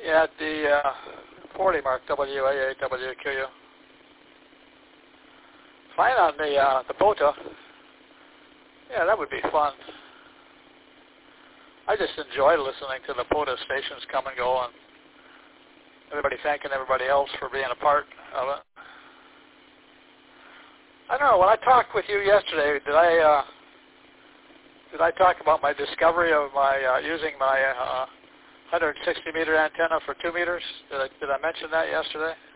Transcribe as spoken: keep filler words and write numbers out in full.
at the uh, forty mark, W A A W Q U. Flying on the uh, the BOTA, yeah, that would be fun. I just enjoy listening to the BOTA stations come and go, and everybody thanking everybody else for being a part of it. I don't know. When I talked with you yesterday, did I uh, did I talk about my discovery of my uh, using my uh, one hundred sixty meter antenna for two meters? Did I did I mention that yesterday?